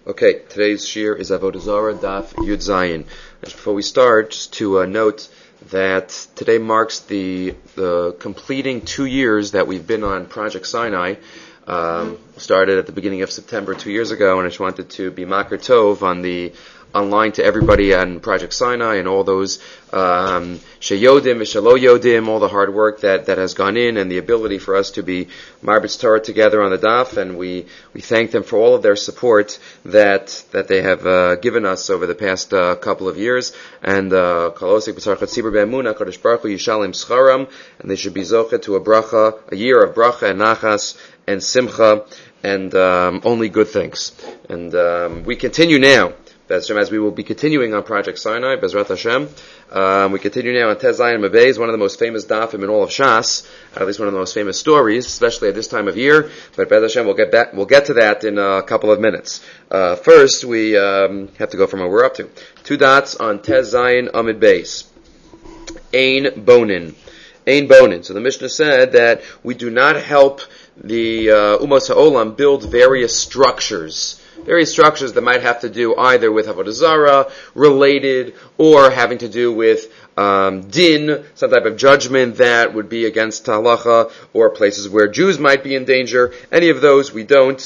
Okay, today's shir is Avodah Zarah Daf Yud Zayin. Just before we start, just to note that today marks the completing 2 years that we've been on Project Sinai. Started at the beginning of September 2 years ago, and I just wanted to be Makar Tov online to everybody on Project Sinai and all those Sheyodim, Shelo Yodim, all the hard work that has gone in, and the ability for us to be Marbitz Torah together on the Daf, and we thank them for all of their support that they have given us over the past couple of years. And Kolosik B'Tzarchat Tzibur Be'emunah, Kadosh Baruch Hu Yishalim Scharam, and they should be zochet to a year of bracha and nachas and simcha, and only good things. And we continue now. As we will be continuing on Project Sinai, Bezrat Hashem. We continue now on Tez Zayin Mabez, one of the most famous dafim in all of Shas, at least one of the most famous stories, especially at this time of year. But Bez Hashem, we'll get to that in a couple of minutes. First, we have to go from where we're up to. 2 dots on Tez Zayin Amid Beis. Ein Bonin. Ein Bonin. So the Mishnah said that we do not help the Umos HaOlam build various structures that might have to do either with Avodah Zarah, related, or having to do with din, some type of judgment that would be against halacha, or places where Jews might be in danger. Any of those we don't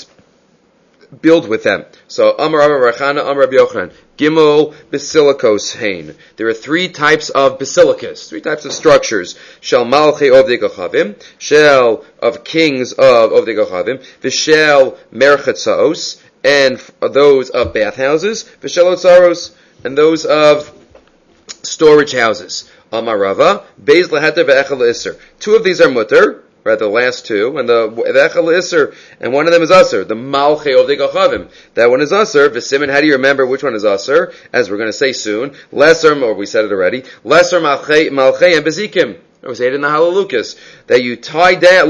build with them. So, Amar Rachana, Amar Rabbi Yochanan, Gimel Basilikos Hain. There are 3 types of basilicas, 3 types of structures. Shel Malchei Ovdei Kochavim, Shel of kings of Ovdei Kochavim, V'Shel Merchatzaos, and those of bathhouses, V'Shelot Saros, and those of storage houses. Amar Rava, Beis Leheter Ve'echel Isser. 2 of these are mutter, right, the last 2, and the Ve'echel Isser, and one of them is Asser, the Malchei Ovdei Kochavim. That one is Asser. V'Simen, how do you remember which one is Asser? As we're going to say soon, Lesser, or we said it already, Lesser Malchei and Bezikim. We say it in the Halalukas, that you tie down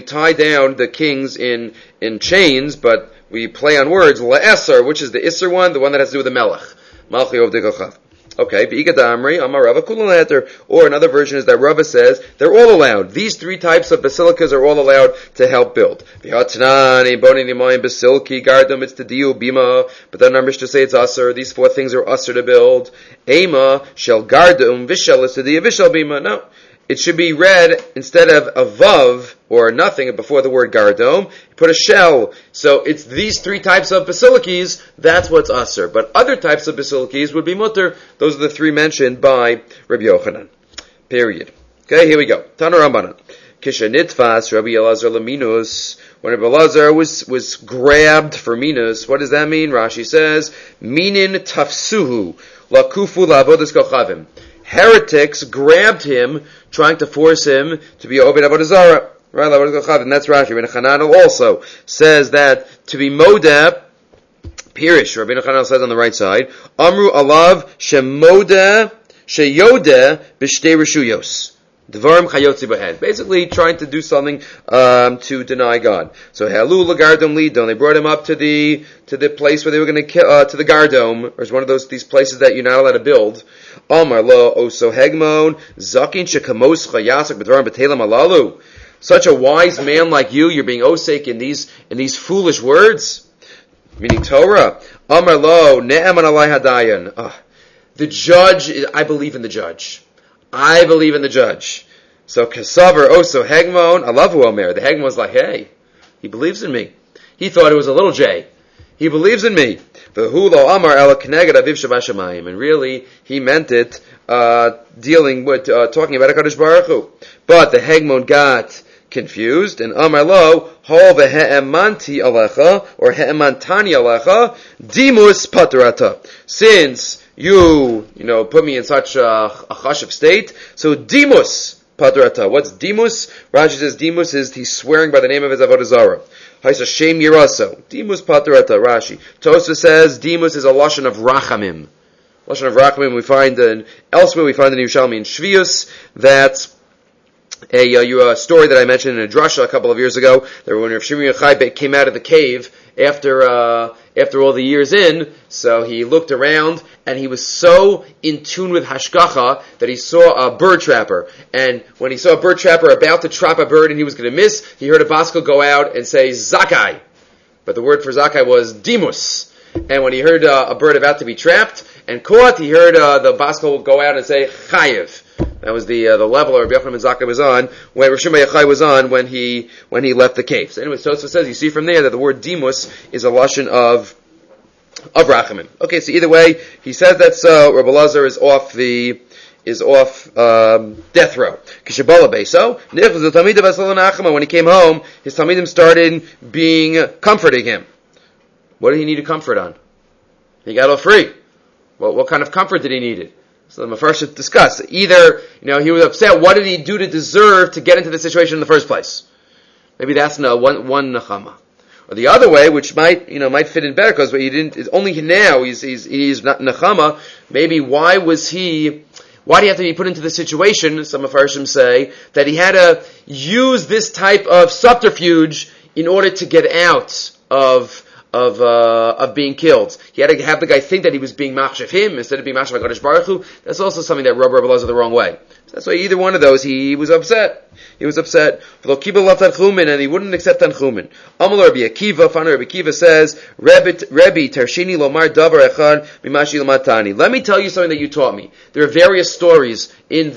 the kings in chains, but we play on words, La'esar, which is the Isser one, the one that has to do with the Melech. Malchi Ovdei Kochav. Okay, V'Igad Amri, Amar Rava Kulan Leheter. Or another version is that Rava says, they're all allowed. These 3 types of basilicas are all allowed to help build. V'Hatnan, Boni Nimoyim Basilki, Gardum, it's the Diu, Bima. But then our Mishnah say it's Asr. These 4 things are Asr to build. Ema, Shel Gardum, Vishel, it's the Diu, Vishel, Bima. No. It should be read, instead of a vav, or nothing, before the word gardom, you put a shell. So it's these 3 types of basilikis, that's what's asr. But other types of basilikis would be mutter. Those are the 3 mentioned by Rabbi Yochanan. Period. Okay, here we go. Tana Rambanan. Kisha nitfas Rabbi Elazar laminus. When Rabbi Elazar was grabbed for minus, what does that mean? Rashi says, minin tafsuhu, lakufu la'avodas kochavim. Heretics grabbed him, trying to force him to be Obed Avodah Zarah. Right, and that's Rashi. Rabbi Chananel also says that to be Modeh, Pirish, Rabbi Chananel says on the right side, Amru alav sheyodeh b'shtei reshuyos. Dvarim chayotzi b'hen. Basically, trying to do something to deny God. So halu lagardom lidon. They brought him up to the place where they were going to kill, to the gardom, or it's one of these places that you're not allowed to build. Amar lo oso hegmon zakin shekamos chayasak b'dvarim b'telam alalu. Such a wise man like you're being osek in these foolish words, meaning Torah. Amar lo ne'eman alai hadayan. The judge, I believe in the judge. I believe in the judge. So Kasavar Oso Hegmon, Alavu Omer. The Hegmon was like, hey, he believes in me. He thought it was a little J. He believes in me. V'hulo Amar Ela Kneged Aviv Shabashamayim. And really, he meant it, dealing with, talking about HaKadosh Baruch Hu. But the Hegmon got confused, and Amar Lo, Hol Ve'e'emanti Alecha, or He'emantani Alecha, Dimus Patarata. Since you put me in such a chashav state. So Dimus padrata. What's Dimus? Rashi says Dimus is he's swearing by the name of his avodah zarah. Haisa shem yiraso. Dimus padrata. Rashi. Tosfos says Dimus is a lashon of rachamim. Lashon of rachamim we find elsewhere. We find in Yerushalmi in Shvius that a story that I mentioned in a drasha a couple of years ago. That when Rav Shimon Yochai came out of the cave after all the years in, so he looked around and he was so in tune with hashgacha that he saw a bird trapper. And when he saw a bird trapper about to trap a bird and he was going to miss, he heard a baskel go out and say zakai. But the word for zakai was dimus. and when he heard a bird about to be trapped and caught, he heard the Baskol go out and say, Chayiv. That was the level Rabbi Yochanan ben Zakkai was on, when Rosh Yochai was on when he left the cave. So anyway, Tosfos says, you see from there that the word Dimus is a lashon of Rachamim. Okay, so either way, he says that Rabbi Elazar is off death row. When he came home, his Talmidim started comforting him. What did he need a comfort on? He got off free. What kind of comfort did he need? So the Mefarshim should discuss. Either, he was upset. What did he do to deserve to get into the situation in the first place? Maybe that's one nechama. Or the other way, which might fit in better, because he didn't. It's only now he's not nechama. Maybe why do you have to be put into the situation? Some Mefarshim say that he had to use this type of subterfuge in order to get out of being killed. He had to have the guy think that he was being machshav him instead of being machshav HaKadosh Baruch Hu. That's also something that rubbed Rabbi Elazar the wrong way. So that's why either one of those, he was upset. He was upset. And he wouldn't accept Tanchumin. Amal Rabbi Akiva, Rabbi Akiva says, Rebbe Tarshini Lomar Davar Echad Mimashi Lamatani. Let me tell you something that you taught me. There are various stories in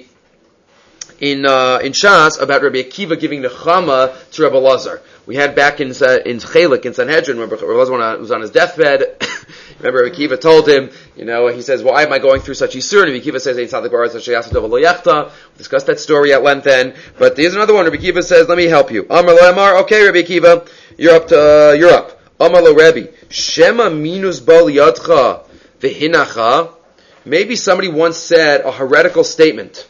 Shas about Rabbi Akiva giving nechama to Rabbi Elazar. We had back in Chelik, in Sanhedrin, when Rabbi Elazar was on his deathbed. Remember, Rabbi Akiva told him, he says, why am I going through such Yisur? And Rabbi Akiva says, we discussed that story at length then. But there's another one. Rabbi Akiva says, let me help you. Amar lo Amar, okay, Rabbi Akiva, you're up. Amar lo Rabbi, Shema minus bal yadcha v'hinacha. Maybe somebody once said a heretical statement,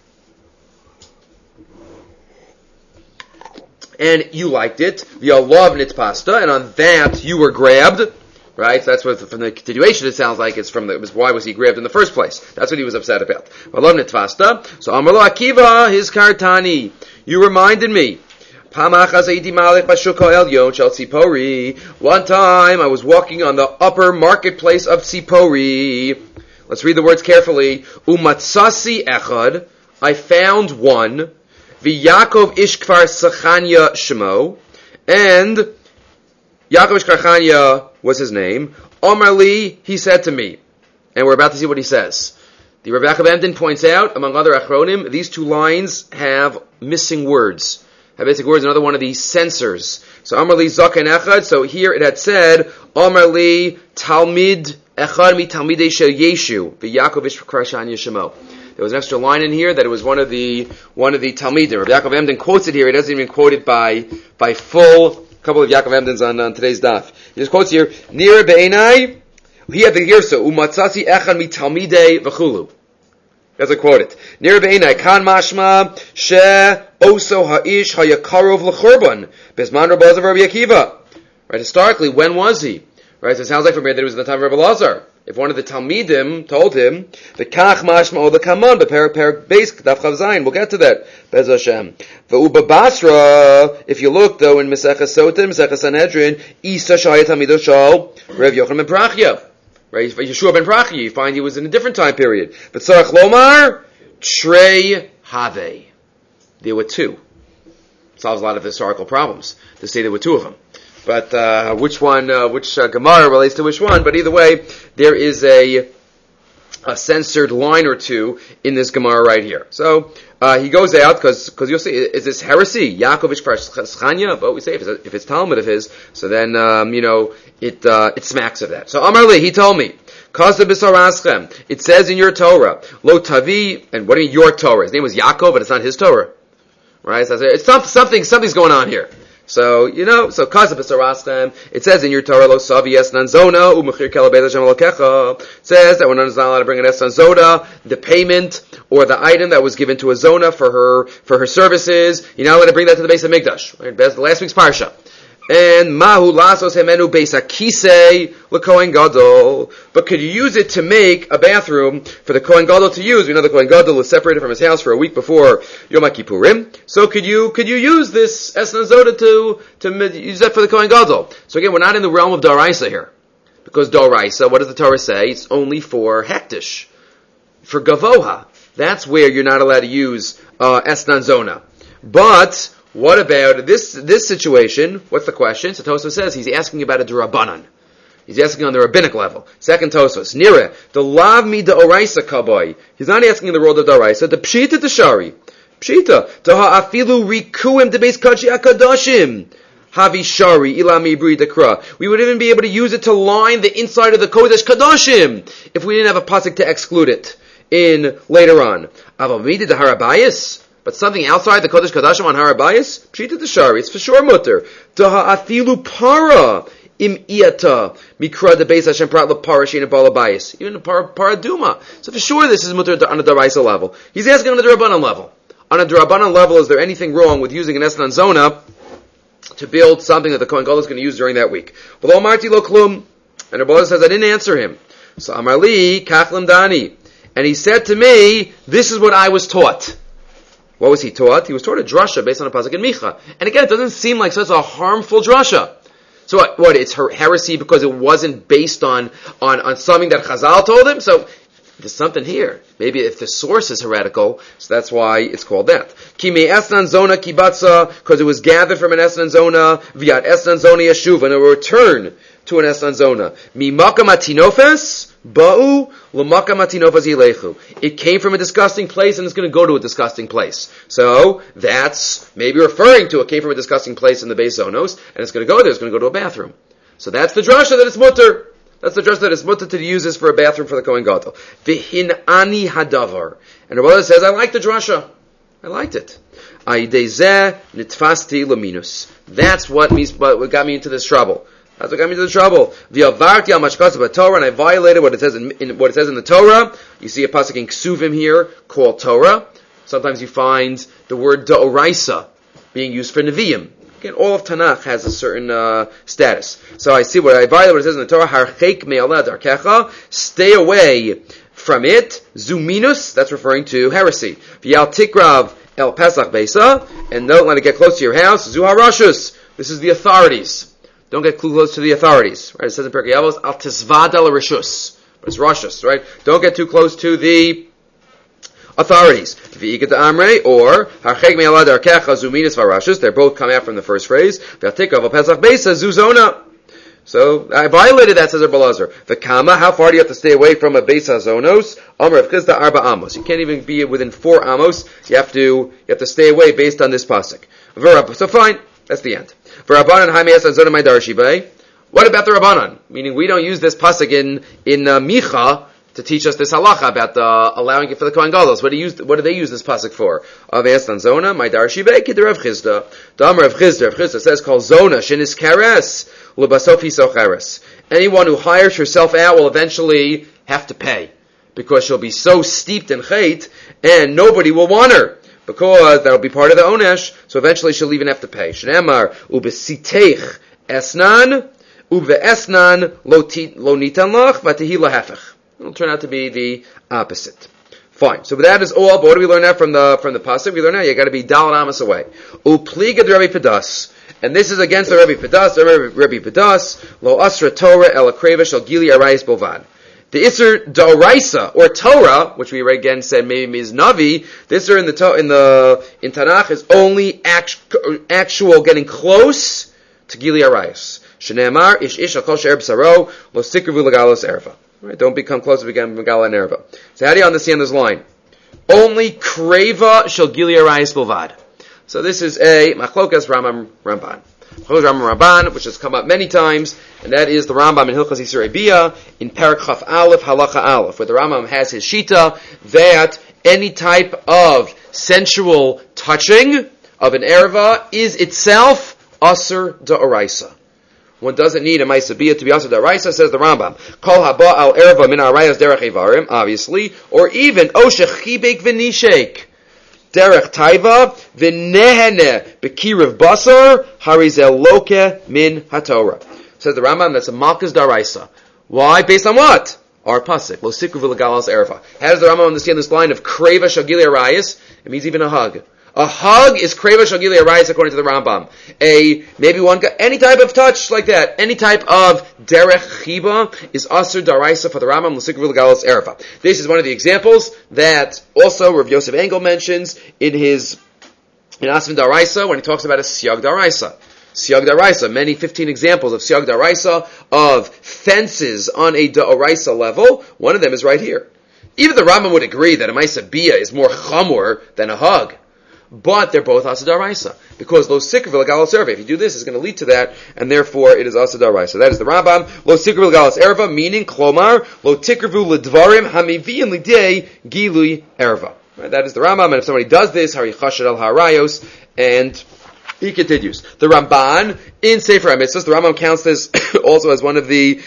and you liked it, v'alav nitpasta, and on that you were grabbed, right? So that's what, from the continuation, it sounds like why was he grabbed in the first place? That's what he was upset about. V'alav nitpasta. So Amar lo Akiva, his kartani, you reminded me. One time I was walking on the upper marketplace of Tzipori. Let's read the words carefully. Umatsasi echad, I found one. V'Yakov ish kfar Sachanya shemo, and Yaakov ish Sachanya was his name. Omar li, he said to me, and we're about to see what he says. The Rabbi Yaakov Emden points out, among other achronim, these two lines have missing words. Have missing words, another one of these censors. So Omar li zaken echad, so here it had said, Omar li talmid echad mi talmidei shel Yeshu, v'Yakov ish kfar Sachanya shemo. There was an extra line in here that it was one of the Talmidim. Rabbi Yaakov Emden quotes it here. He doesn't even quote it by full. A couple of Yaakov Emdens on today's daf. He just quotes here, Nira be'enai, he had the girsa, umatzasi echan mi talmidei v'chulu. As I quote it. Nira be'enai, kan mashma, she oso ha'ish hayakarov l'chorban, bezman Rabbi Elazar Rabbi Akiva. Right, historically, when was he? Right, so it sounds like from here that it was in the time of Rabbi Elazar. If one of the Talmidim told him, the kach mashma o the kaman, the parak beis daf chav zayin, we'll get to that. Bez Hashem. V'uba Basra, if you look though in Maseches Sotim, Maseches Sanhedrin, Isa shayat Talmido shal Rav Yochanan ben Prachya. Right, Yeshua ben Prachya, you find he was in a different time period. But Tzarech Lomar, Trei Have. There were two. Solves a lot of historical problems to say there were two of them. But which Gemara relates to which one? But either way, there is a censored line or two in this Gemara right here. So he goes out because you'll see, is this heresy? Yaakov ish kfar Sachanya? But we say if it's Talmud of his, so then it smacks of that. So Amar li, he told me, it says in your Torah, Lo Tavi, and what do you mean your Torah? His name was Yaakov, but it's not his Torah, right? So it's something's going on here. So, so Kazav B'Saraschem, it says in your Torah, Lo Savi Es Nanzona, U'Mechir Kela Beis Hashem Elokecha, it says that when one is not allowed to bring an Es Nanzona, the payment, or the item that was given to a Zona for her services, you're not allowed to bring that to the Beis HaMikdash. Right? That's the last week's Parsha. And Mahu Lasos Hemenu Beis HaKisei L'Kohen Gadol. But could you use it to make a bathroom for the Kohen Gadol to use? We know the Kohen Gadol was separated from his house for a week before Yom HaKippurim. So could you use this Esna Zoda to use that for the Kohen Gadol? So again, we're not in the realm of Daraisa here. Because Daraisa, what does the Torah say? It's only for Hektish. For Gavoha. That's where you're not allowed to use Esna Zona. But what about this situation? What's the question? So Tosfos says he's asking about a Durabanan. He's asking on the rabbinic level. Second Tosfos. Nira, the lav mi da oraisa kaboy. He's not asking in the world of the oraisa. The pshita the shari. Pshita. Taha afilu rikuim de beis kachi akadoshim. Havi shari ilami bri dekra. We would even be able to use it to line the inside of the kodesh kadoshim if we didn't have a pasuk to exclude it in later on. Avamida de harabayis. But something outside the Kodesh Kadashim on Harabayis, Pshita the Shari, it's for sure mutter. Daha afilu para im iyata mikra de beis Hashem prat lepara shein balabayis. Even a para duma. So for sure this is mutter on a daraisa level. He's asking on a Durabanan level. On a Durabanan level, is there anything wrong with using an Esnan Zona to build something that the Kohen Gadol is going to use during that week? Well, Marti lo klum. And Rabbi says, I didn't answer him. So Amar li kachlam dani. And he said to me, this is what I was taught. What was he taught? He was taught a drasha based on a pasuk in Micha. And again, it doesn't seem like such a harmful drasha. So what? It's heresy because it wasn't based on something that Chazal told him? So there's something here. Maybe if the source is heretical, so that's why it's called that. Ki me esnan zona kibatza, because it was gathered from an esnan zona, viat esnan zona yeshuv, and it will return to an esnan zona. Mi makam atinofes, ba'u, l'makam atinofes yilechu. It came from a disgusting place and it's going to go to a disgusting place. So that's maybe referring to it came from a disgusting place in the Beis Zonos, and it's going to go there, it's going to go to a bathroom. So that's the drasha that it's mutter. That's the dress that is mutter to use this for a bathroom for the Kohen Gadol. V'hin ani hadavar. And Rabbi says, I like the drasha. I liked it. Aidezeh nitfasti laminus. That's what got me into this trouble. That's what got me into the trouble. V'avarti al mashkasa b'Torah, and I violated what it says in what it says in the Torah. You see a pasuk in Ksuvim here called Torah. Sometimes you find the word da'oraisa being used for Nevi'im. Again, all of Tanakh has a certain status. So I see what I violate what it says in the Torah, Harcheik me'aleh darkecha, stay away from it, zuminus, that's referring to heresy. V'yal tikrav el pesach beisa, and don't let it get close to your house, zu harashus, this is the authorities. Don't get too close to the authorities. Right? It says in Pirkei Avos, al tizvad el rishus, but it's rashus, right? Don't get too close to the authorities. V'igat amrei, or harcheg me'alad arkecha zuminis varashus. They both come out from the first phrase. V'atikav pesach beisa zuzona. So I violated that, says Rabbi Elazar. V'kama, how far do you have to stay away from a beisa zonos? Amr of chizda arba amos. You can't even be within 4 amos. You have to stay away based on this pasuk. So fine, that's the end. V'rabanan hameas azona my darshibay. What about the Rabbanan? Meaning we don't use this pasuk in Micha to teach us this halacha about allowing it for the Kohen Gadol. What do they use this pasuk for? Avestan zona, my darshi beikid Rav Chizda. Damar Rav Chizda says, called zona, shenis keres, l'basofi socheres. Anyone who hires herself out will eventually have to pay, because she'll be so steeped in chait, and nobody will want her, because that'll be part of the onesh, so eventually she'll even have to pay. Shneemar, ubesiteich esnan, ubeesnan lo nitan lach, v'tehi lahefech. It'll turn out to be the opposite. Fine. So that is all. But what do we learn now from the pasuk? We learn now you got to be daled amos away. Upliga Rabbi Pedas, and this is against the Rabbi Pedas. Rabbi Pedas lo asra Torah el akreva shel gili arayis bovad. The Isser D'Oraisa, or Torah, which we again said maybe means Navi, the Isser in Tanakh is only actual getting close to Gili Arayis. Shneemar ish ish akol she'er b'saro lo sikrivu legalos erva. Right? Don't become close to become Megala and Erva. So how do you understand this line? Only Kreva shel Gili Arayis Bilvad. So this is a Machlokas Rambam Ramban. Machlokas Rambam Ramban, which has come up many times, and that is the Rambam in Hilchas Yisrei Bia, in Parak Chaf Aleph, Halacha Aleph, where the Rambam has his shita that any type of sensual touching of an Erva is itself Asur D'Oraisa. One doesn't need a Maisabiyah to be Asur D'Oraisa, says the Rambam. Kol haba al erva min arayas derech evarim, obviously, or even oshech chibek v'nishek derech taiva v'nehene b'kirav basar harizel loke min haTorah. Says the Rambam, that's a Malkas D'Oraisa. Why? Based on what? Our pasuk. Lo sikru v'legalos erva. How does the Rambam understand this line of kreva shagili arayas? It means even a hug. A hug is kreva shagili arayis according to the Rambam. Any type of touch like that, any type of derech chiba is asur daraisa for the Rambam l'sikru v'legalos erva. This is one of the examples that also Rav Yosef Engel mentions in Asvin Daraisa when he talks about a siyag daraisa. Siyag Daraisa, many 15 examples of Siyag Daraisa, of fences on a Daraisa level. One of them is right here. Even the Rambam would agree that a Maisa Bia is more chamor than a hug. But they're both Asa Daraisa. Because Lo Sikr V'Legalos Erva, if you do this, it's going to lead to that, and therefore it is Asa Daraisa. That is the Rambam. Lo Sikr V'Legalos Erva, meaning, Klomar, Lo Tikrvu L'Dvarim Hamiviyim L'Dei Gilui Erva. Right, that is the Rambam, and if somebody does this, Hari Chashad Al Harayos, and he continues. The Ramban, in Sefer HaMitzvos, the Rambam counts this also as one of the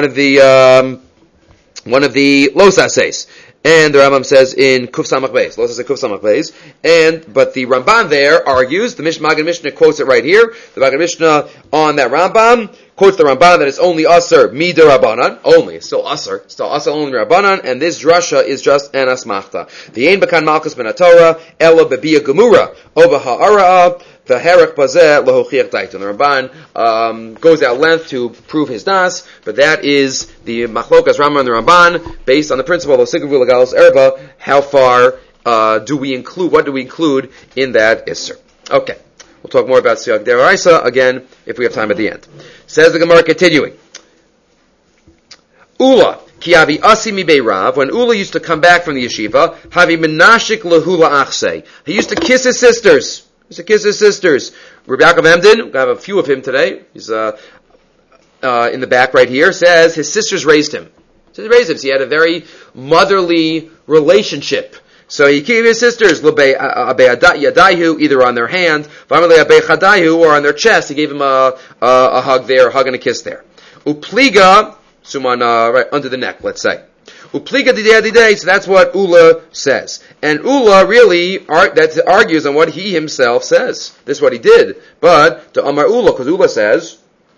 Los Aseis. And the Rambam says in Kuf Samach Beis, Los Asei Kuf Samach Beis, but the Ramban there argues, the Maggid Mishnah quotes it right here, the Maggid Mishnah on that Rambam, quotes the Ramban that it's only Asr Mida Rabbanan, only, it's still Asr only Rabbanan, and this drasha is just an asmachta. The Ein Bakan Malchus Ben HaTorah, Ela Bebia Gemura, Ova Ha'ara'a, the Herech Bazeh Lahochiach Daiton. The Ramban goes at length to prove his das, but that is the Machlokas Rambam and the Ramban, based on the principle of Sigurvu Legalos Erba. How far what do we include in that Isser? Okay, we'll talk more about Siyag Deraisa again if we have time at the end. Says the Gemara continuing. Ula. Ki avi asi mi beirav, when Ula used to come back from the yeshiva, havi menashik lahula achse. He used to kiss his sisters. Rabbi Yaakov Emden, we have a few of him today. He's in the back right here. Says his sisters raised him. So he had a very motherly relationship. So he gave his sisters yadayu, either on their hand, or on their chest. He gave him a hug there, a hug and a kiss there. Upliga, suman right under the neck, let's say. Upliga didei, so that's what Ula says. And Ula really that argues on what he himself says. This is what he did. But to Amar Ula, because Ula says,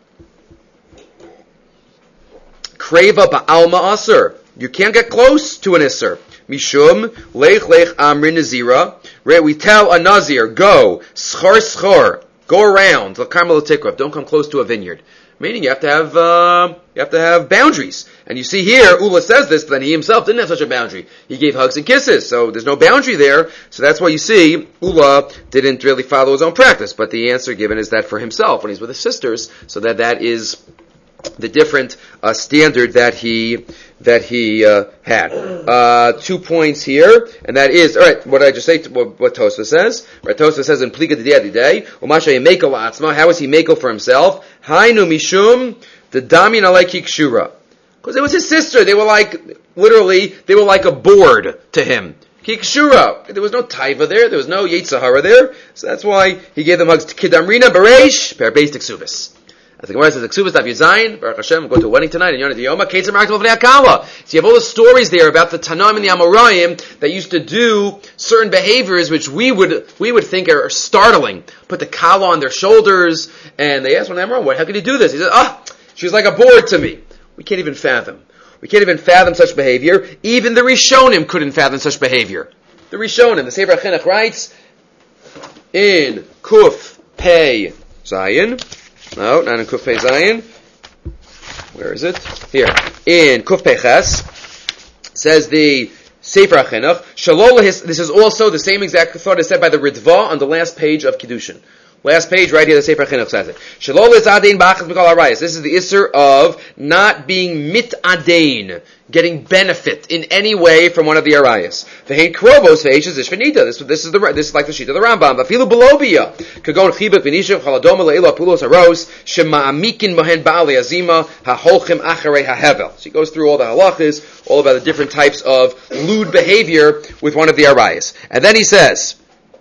Kreva ba'alma aser. You can't get close to an iser. Mishum, lech amrin nazira. We tell a nazir, go, schor, go around, don't come close to a vineyard. Meaning you have to have boundaries. And you see here, Ula says this, but then he himself didn't have such a boundary. He gave hugs and kisses, so there's no boundary there. So that's why you see, Ula didn't really follow his own practice. But the answer given is that for himself, when he's with his sisters, so that is the different standard that he had. 2 points here, and that is, alright, what did I just say, what Tosfos says? Right, Tosfos says in Plika D'Day, Umasha Yemekel La'atzma, how is he Mekel for himself? Hainu Mishum, the Damin Alei Kikshura. Because it was his sister, they were like a board to him. Kikshura. There was no taiva there was no Yetzahara there, so that's why he gave them hugs. Kidamrina Bereish, per Beis Tiksubis. As the Gemara says, Ksubas Daf Yud Baruch Hashem, we'll go to a wedding tonight in Yonah D'Yoma, Ketzar Marakal V'nei Akala. So you have all the stories there about the Tanaim and the Amoraim that used to do certain behaviors which we would think are startling. Put the Kala on their shoulders, and they asked one Amoraim, how could you do this? He said, she's like a board to me. We can't even fathom. Such behavior. Even the Rishonim couldn't fathom such behavior. The Rishonim, the Sefer HaChinuch writes, in Kuf Pei Zayin, no, not in Kuf Pei Zayin. Where is it? Here. In Kuf Pei Ches, says the Sefer HaChinuch, this is also the same exact thought as said by the Ritva on the last page of Kiddushin. Last page, right here, the Sefer HaChinuch says it. This is the Isser of not being mit'adein, getting benefit in any way from one of the Arayas. This is like the sheet of the Rambam. Afilu belobia. Kagon chibuk v'nishav chaladoma le'ila apulos haros shema'amikin mohen ba'ali azima ha'holchim acharei ha'hevel. So he goes through all the halachas, all about the different types of lewd behavior with one of the Arayas. And then he says,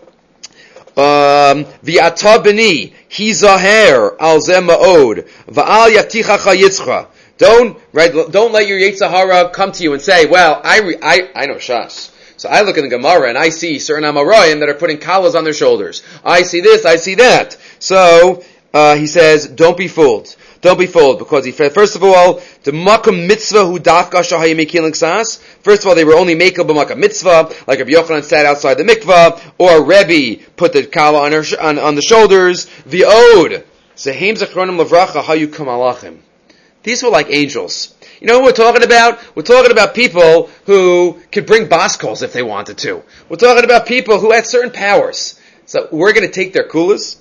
V'ata b'ni hizaher al zeh ma'od va'al yatichacha yitzcha. Don't let your Yetzirah come to you and say, well, I know Shas. So I look in the Gemara and I see certain Amoraim that are putting kalas on their shoulders. I see this, I see that. So, he says, don't be fooled. Don't be fooled, because first of all, the makam mitzvah hu dafka shahayim mekiling sas. First of all, they were only makel b'makam mitzvah, like Rabbi Yochanan sat outside the mikvah, or Rebbe put the kala on the shoulders. The od zehem zachronim levracha hayu kamalachim. These were like angels. You know what we're talking about? We're talking about people who could bring baskals if they wanted to. We're talking about people who had certain powers. So we're going to take their kulas.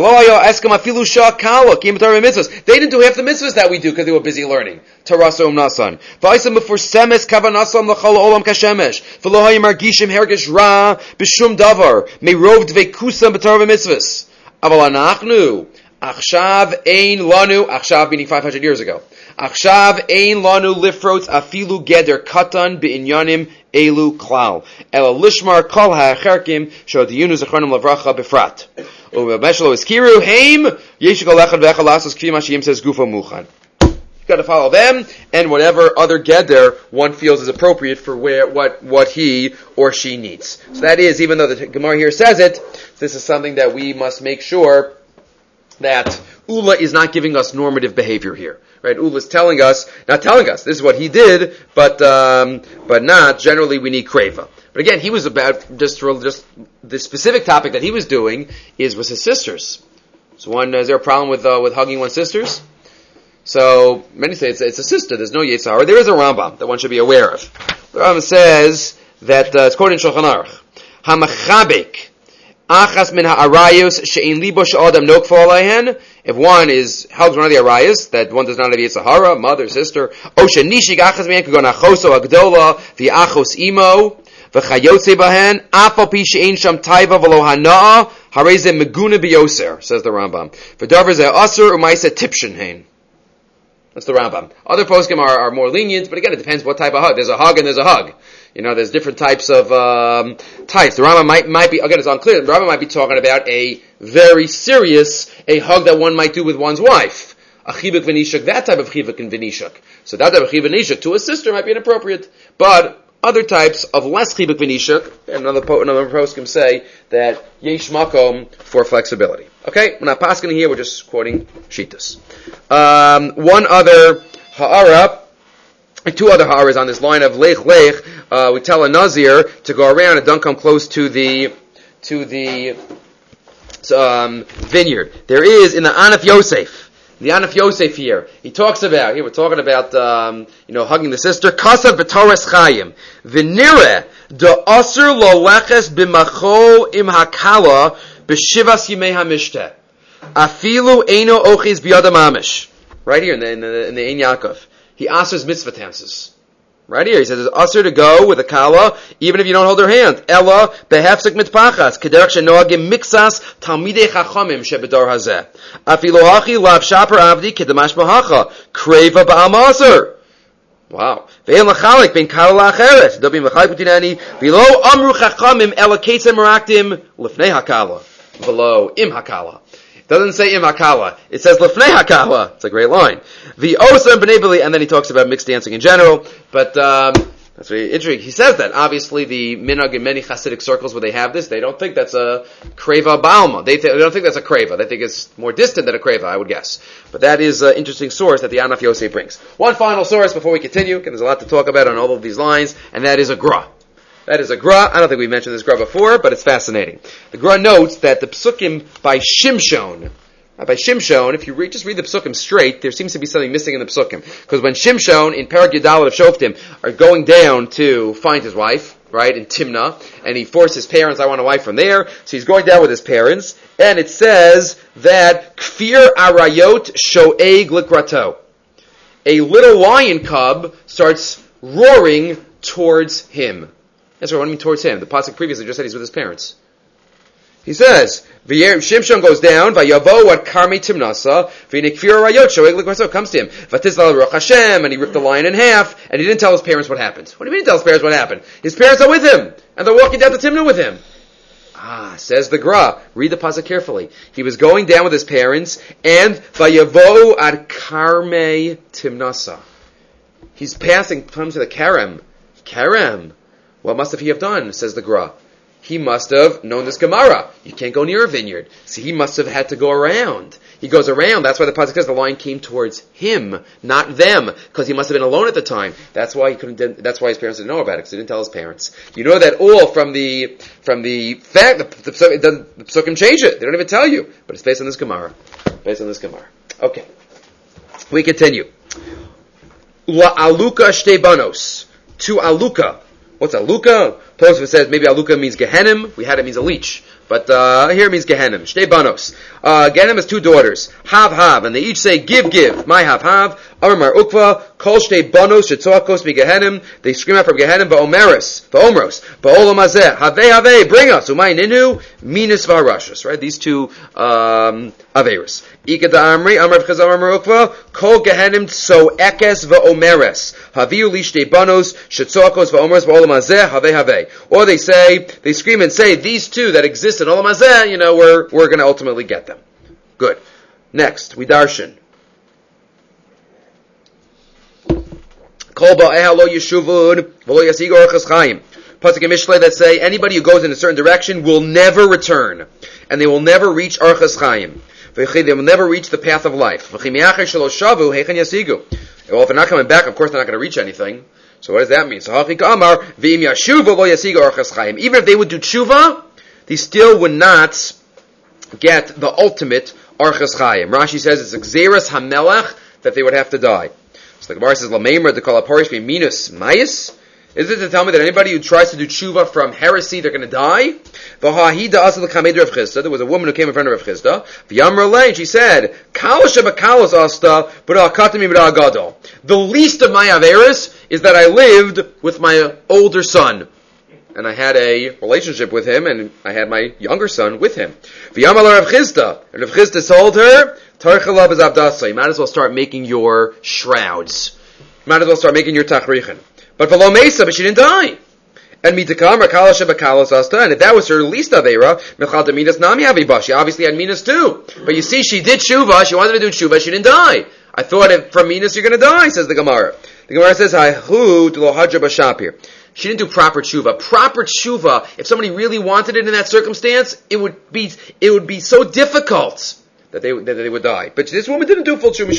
They didn't do half the mitzvahs that we do because they were busy learning. Tarasa nasan. V'aisam b'forsemes kavanasam l'chol olam kashemesh. V'lo hayim margishim hergish ra b'shum davar. Meirov dveikusam b'torah mitzvahs. Aval anachnu. Achshav ein lanu. Achshav meaning 500 years ago. Achshav ein lanu lifrots afilu geder katan b'inyanim elu klal. Ela lishmar kol ha'acherkim shodiyunu zechronim lavracha befrat. Ubeshlo iskiru heim yeshikol echad ve'echad lasos k'vi mashiyim says gufo muchan. You got to follow them and whatever other geder one feels is appropriate for what he or she needs. So that is, even though the Gemara here says it, this is something that we must make sure that Ula is not giving us normative behavior here, right? Ula is not telling us, this is what he did, but not, generally we need kreva. But again, he was about, just the specific topic that he was doing was his sisters. So is there a problem with hugging one's sisters? So, many say it's a sister, there's no Yetzer Hara. There is a Rambam that one should be aware of. The Rambam says that, it's quoted in Shulchan Aruch, HaMachabek, Achas min ha'arayos she'in libo she'adam nokfo alayhen. If one hugs one of the arayos that one does not have Yetzer Hara, mother, sister, o she'nishig achas min kagon achoso agdola v'achos imo v'chayotze bahen afal pi she'in sham taiva v'lo hana'a hareze meguna biyoser, says the Rambam. V'davar ze asur u'maisa tipshin hein. That's the Rambam. Other poskim are more lenient, but again, it depends what type of hug. There's a hug and there's a hug. There's different types of types. The Rambam might be, again, it's unclear. The Rambam might be talking about a very serious, a hug that one might do with one's wife. A chibuk v'nishuk, that type of chibuk and v'nishuk. So that type of chibuk v'nishuk to a sister might be inappropriate. But other types of less chibuk v'nishuk, another poskim say that yesh makom for flexibility. Okay, we're not pasking here, we're just quoting Shitas. One other ha'ara, two other ha'aras on this line of lech. We tell a nazir to go around and don't come close to the vineyard. There is in the Anaf Yosef. The Anaf Yosef here, he talks about, here we're talking about, hugging the sister. Kasav b'Torah Chayim. V'nireh da'asur lo leches b'macho im hakala b'shivas yimei hamishteh. Afilu eino ochiz b'yadam amish. Right here in the Ein Yaakov. He asers mitzvah dances. Right here, he says it's asur to go with a kala, even if you don't hold her hand. Ella behefsek mitpachas, kederach shenoagim mixas talmidei chachamim shebedor hazeh. Afilu hachi lav shaper avdi kedamash mahacha kreva ba'al maser. Wow. Ve'en lachalik ben kala la'acheret. Dobim lachalik b'tinani v'lo amru chachamim ela ketzem meraktim lifnei hakala. V'lo im hakala. It doesn't say im hakala. It says lefnei hakala. It's a great line. The osa and b'nei b'li, and then he talks about mixed dancing in general. But that's very interesting. He says that obviously the minhag in many Hasidic circles where they have this, they don't think that's a kreva balma. They don't think that's a kreva. They think it's more distant than a kreva, I would guess. But that is an interesting source that the Anaf Yosef brings. One final source before we continue, because there's a lot to talk about on all of these lines, and that is a gra. That is a gra. I don't think we mentioned this gra before, but it's fascinating. The gra notes that the psukim by Shimshon, if you just read the psukim straight, there seems to be something missing in the psukim. Because when Shimshon, in Perek Yudalad of Shoftim, are going down to find his wife, right, in Timnah, and he forced his parents, I want a wife from there, so he's going down with his parents, and it says that Kfir Arayot Sho'eg Likrato. A little lion cub starts roaring towards him. That's what I mean, towards him. The pasuk previously just said he's with his parents. He says, Shimshon goes down, Vayavo at Karmi Timnasa, V'nikfir Arayot Sho'eg Likrato, comes to him, Vatizlal Ruach Hashem, and he ripped the lion in half, and he didn't tell his parents what happened. What do you mean he didn't tell his parents what happened? His parents are with him, and they're walking down to Timnah with him. Says the Gra, read the pasuk carefully. He was going down with his parents, and Vayavo at Karmei Timnasa. He's comes to the Karem. What must he have done, says the Gra? He must have known this Gemara. You can't go near a vineyard. So he must have had to go around. He goes around. That's why the pasuk says the lion came towards him, not them, because he must have been alone at the time. That's why that's why his parents didn't know about it, because he didn't tell his parents. You know that all from the fact that the psukim change it. They don't even tell you, but it's based on this Gemara. Okay, we continue. La aluka shtei banos. To aluka. What's aluka? Tosfos says maybe aluka means Gehenim. We had it means a leech. But here means Gehenim. Shtei banos. Gehenim has two daughters. Hav, and they each say, give. My hav. Amar ukva. Kol shtei banos shetzoakos mi Gehenim. They scream out from Gehenim, va'omros. Ba'olam hazeh. Have, bring us. Umay ninu. Minas v'harashas. Right? These two, averis. Ika da amri. Amar v'chazam amar ukva. Kol Gehenim tso ekes va'omeres. Haviu li shtei banos shetzoakos va'omros ba'olam hazeh. Have. Or they scream and say, these two that exist in Olam Hazeh, we're going to ultimately get them. Good. Next, we darshan. Kol ba'eha lo yeshuvun v'lo yasigu orchos chaim. Pasuk in Mishlei that say anybody who goes in a certain direction will never return, and they will never reach orchos chaim. They will never reach the path of life. Well, if they're not coming back, of course they're not going to reach anything. So what does that mean? So even if they would do tshuva, they still would not get the ultimate Orchos Chaim. Rashi says it's Xeris HaMelech that they would have to die. So the Gemara says, Lameimer the Kolaporish be minus mayis. Is it to tell me that anybody who tries to do tshuva from heresy, they're going to die? There was a woman who came in front of Rav Chisda. And she said, the least of my averis is that I lived with my older son. And I had a relationship with him, and I had my younger son with him. And Rav Chisda told her, you might as well start making your shrouds. You might as well start making your tachrichin. But she didn't die. And mitakam rakala shebakalos asta, and if that was her least avera, mechal minas nami aviba. She obviously had minas too. But you see, she did tshuva. She wanted to do tshuva. She didn't die. I thought if from minas you're going to die, says the Gemara. The Gemara says, "Hahu to lo hadra b'shapir." She didn't do proper tshuva. Proper tshuva, if somebody really wanted it in that circumstance, it would be so difficult that they would die. But this woman didn't do full tshuva.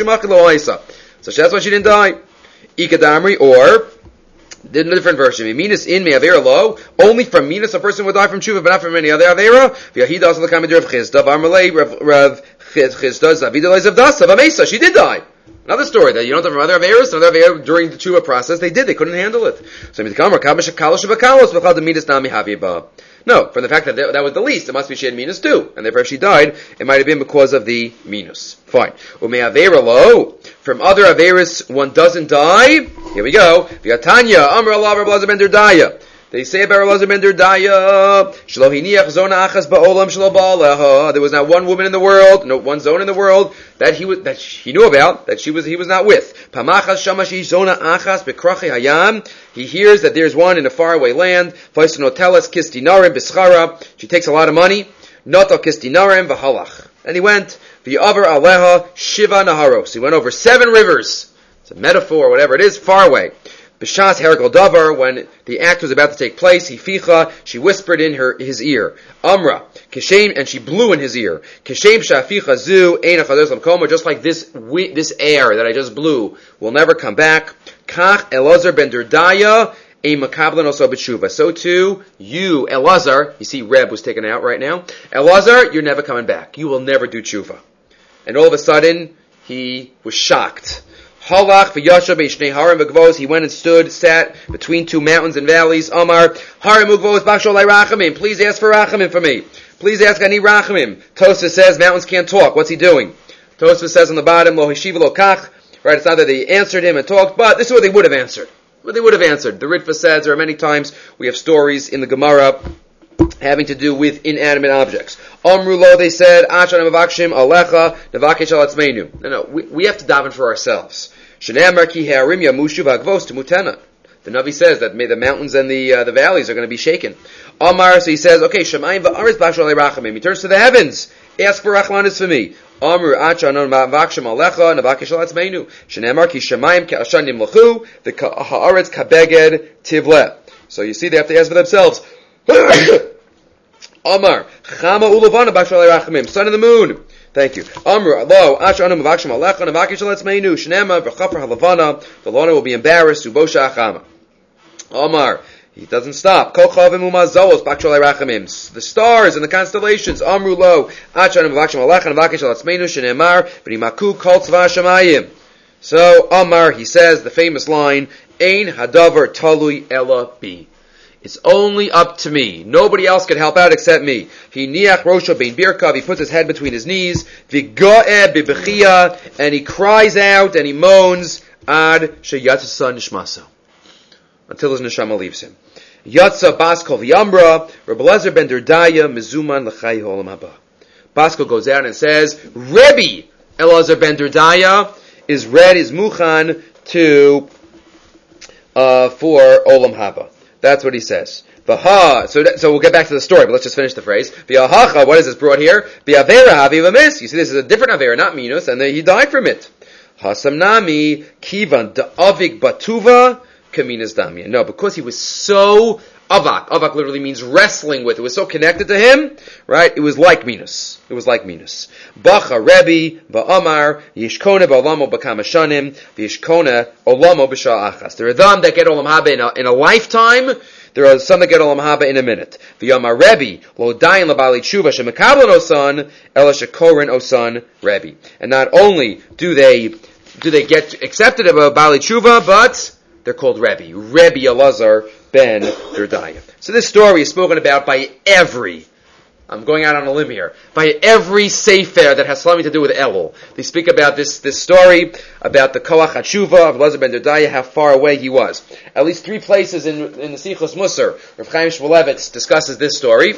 So that's why she didn't die. Ikadamri, or did a different version. Minas in me avera lo. Only from minas a person would die from tshuva, but not from any other avera. V'yahida also the commander of Chisda. V'amalei Rav Chisda zavidolei zavdasa v'amesa. She did die. Another story that you don't have from other averas. Another avera during the tshuva process, they couldn't handle it. So mitzkamar kabash kalosh v'kalos v'chal the minas nami haviba. No, from the fact that that was the least, it must be she had minus too, and therefore if she died, it might have been because of the minus. Fine. Umei avera lo. From other averas, one doesn't die. Here we go. V'yatanya amar Allah Rav Elazar ben Derdaya. They say about Rav Elazar ben Derdaya, shelo hiniach zona achas ba'olam shelo ba'aleha. There was not one woman in the world, no one zone in the world that he knew about, that he was not with. Pamachas shamashi zona achas bekrachi hayam. He hears that there's one in a faraway land. Vaisanotelas kistinarim bischara. She takes a lot of money. Noto kistinarim v'halach. And he went. V'yavar aleha shiva naharos. He went over 7 rivers. It's a metaphor, whatever it is, far away. B'shas hergol davar, when the act was about to take place, hificha, she whispered in his ear. Amra, kishem, and she blew in his ear. Kishem shaficha zu, ein achados l'mkoma, just like this air that I just blew will never come back. Kach Elazar ben Derdaya, a makablan also b'tshuva. So too, you, Elazar, you see Reb was taken out right now. Elazar, you're never coming back. You will never do tshuva. And all of a sudden, he was shocked. Halach v'yashav b'shnei harim v'gvos. He went and sat between 2 mountains and valleys. Amar harim v'gvos b'sholai rachamim. Please ask for rachamim for me. Please ask, I need rachamim. Tosfos says mountains can't talk. What's he doing? Tosfos says on the bottom, lo hishiv lo kach. Right, it's not that they answered him and talked, but this is what they would have answered. What they would have answered. The Ritva says there are many times we have stories in the Gemara having to do with inanimate objects. Amru lo, they said, Ashan mavakshim alecha navakesh al atzmeinu. No, we have to daven for ourselves. Shenamar ki ha'arim yamushu v'agvos temutena. The Navi says that the mountains and the valleys are going to be shaken. Amar, so he says, okay, Shemayim v'aretz b'asholei rachamim. He turns to the heavens. Ask for rachmanis for me. Amru acha non mavakshim alecha navakesh al atzmeinu. Shenamar ki shemayim ke'ashan nimlachu v'ha'aretz kabeged tivle. So you see, they have to ask for themselves. Amar, Chama ulavana b'asholei rachamim. Son of the moon. Thank you. Amru, lo, ashanu mavakshim alecha, navakish letzmeinu, shnema, v'chafar halavana, the Lana will be embarrassed, ubosha achama. Amar, he doesn't stop. Kochavim umazos, b'akshol rachamim. The stars and the constellations, Amru, lo, ashanu mavakshim alecha, navakish letzmeinu, shnemar, v'nimaku kol tzva shamayim. So, Amar, he says, the famous line, Ein hadavar talui ela bi. It's only up to me. Nobody else can help out except me. He niach rosho bein birkav. He puts his head between his knees. V'go'eh b'bechia. And he cries out and he moans ad sheyatzasa nishmaso. Until his neshama leaves him. Yatsa Baskol v'yamra. Rabbi Elazar ben Derdaya mezuman l'chai ha'olam haba. Baskol goes out and says, Rebbe Elazar ben Derdaya is muchan to for olam haba. That's what he says. So we'll get back to the story, but let's just finish the phrase. V'ahacha, what is this brought here? V'avera havi v'mis. You see, this is a different avera, not minus, and then he died from it. Hasamnami kivan da'avik batuva kaminas damya. No, because he was so avak. Avak literally means wrestling with. It was so connected to him, right? It was like minus. Bacha Rebbe ba'amar yishkona ba'olamo b'kama shanim v'yishkona olamo b'sha achas. There are them that get olam haba in a lifetime. There are some that get olam haba in a minute. V'yamar Rebbe lo dayin labali tshuva shemekablan osan ela shekorin osan Rebbe. And not only do they get accepted of a bali tshuva, but they're called Rebbe Elazar ben Derdaya. So this story is spoken about by I'm going out on a limb here, by every sefer that has something to do with Elul. They speak about this story, about the Koach HaTshuva of Elazar ben Derdaya, how far away he was. At least 3 places in the Sichos Musar, Rav Chaim Shmulevitz discusses this story.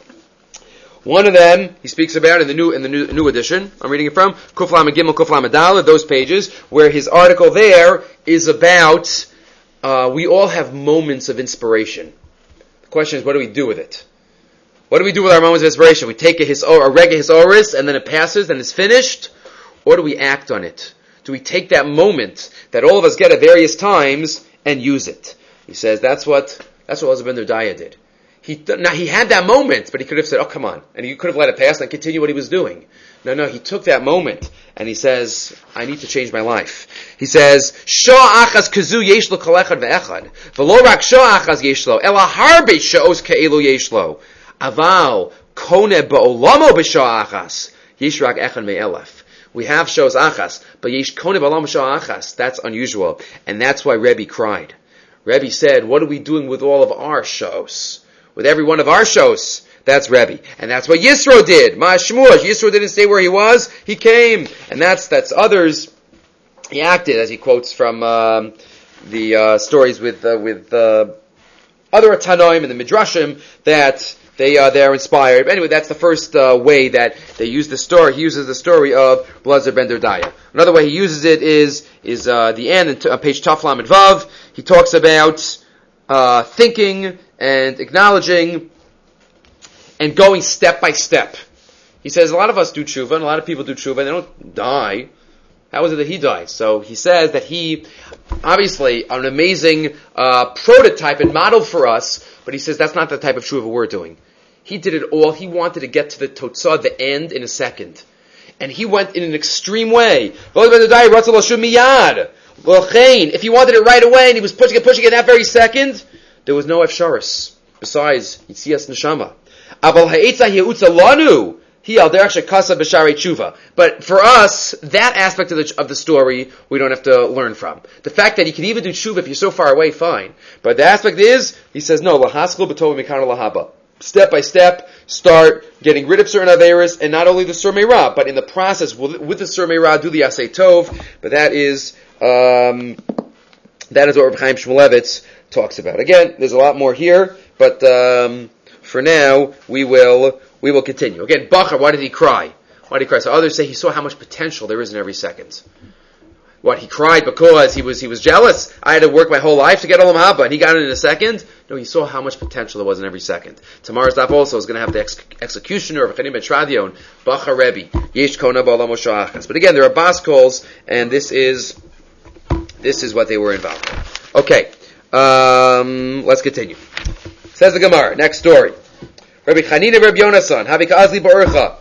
One of them he speaks about in the new edition. I'm reading it from Kuf Lamed Gimel, Kuf Lamed Daled, those pages where his article there is about we all have moments of inspiration. The question is, what do we do with it? What do we do with our moments of inspiration? We take a rega hisoris and then it passes and it's finished, or do we act on it? Do we take that moment that all of us get at various times and use it? He says that's what Elazar ben Derdaya did. He had that moment, but he could have said, "Oh, come on," and he could have let it pass and continue what he was doing. No, he took that moment and he says, "I need to change my life." He says, "Shah achas kazu yesh lo kol echad ve'echad, v'lo rak shah achas yesh lo, ela harbe sha'os ke'elu yesh lo, aval kone ba'olamo b'shah achas yesh rak echad me'elef." We have shos achas, but yesh kone ba'olamo b'shah achas. That's unusual, and that's why Rebbe cried. Rebbe said, "What are we doing with all of our shos? With every one of our shos?" That's Rebbe. And that's what Yisro did. Ma'ashmuah. Yisro didn't stay where he was. He came. And that's others. He acted, as he quotes from the stories with other Tanoim and the Midrashim, that they're inspired. But anyway, that's the first way that they use the story. He uses the story of Elazar ben Derdaya. Another way he uses it is the end, on page Taf Lamed Vav. He talks about thinking and acknowledging and going step by step. He says a lot of us do tshuva, and a lot of people do tshuva, and they don't die. How is it that he died? So he says that he, obviously, an amazing prototype and model for us, but he says that's not the type of tshuva we're doing. He did it all. He wanted to get to the totzah, the end, in a second. And he went in an extreme way. If he wanted it right away, and he was pushing it that very second, there was no efsharis. Besides, Yitzias Neshama. But for us, that aspect of the story, we don't have to learn from. The fact that you can even do tshuva if you're so far away, fine. But the aspect is, he says, no, lahaskul b'tova mikana lahaba. Step by step, start getting rid of certain averis, and not only the sur meirah, but in the process, with the sur meirah, do the asay tov. But that is what Reb Chaim Shmulevitz talks about. Again, there's a lot more here, but for now, we will continue. Again, Bachar, why did he cry? So others say he saw how much potential there is in every second. What, he cried because he was jealous? I had to work my whole life to get Olam Haba, and he got it in a second? No, he saw how much potential there was in every second. Tomorrow's daf also is going to have the executioner of Chanim ben Tradion, Bachar Rebbe, Yesh Kona Ba'olam Sha'achas. But again, there are bas calls, and this is what they were involved in. Okay, let's continue. Says the Gemara, next story. Rabbi Chanina Rabbi Yonasan, Havika Azli Ba'urcha.